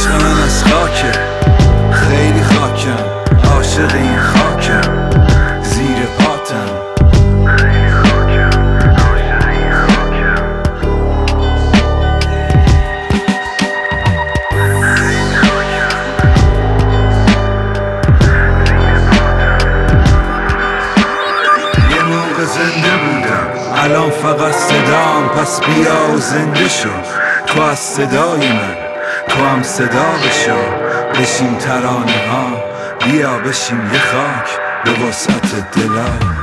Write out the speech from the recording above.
عشق من از خاکه، خیلی خاکم، عاشق این خاکم، زیر پاتم خیلی خاکم، عاشق این خاکم، خیلی خاکم، زیر پاتم. یه موقع زنده بودم، الان فقط صدام، پس بیا و زنده شو، تو از صدای من، تو هم صدا بشو، بشیم ترانه ها، بیا بشیم یه خاک به وسعت دلای.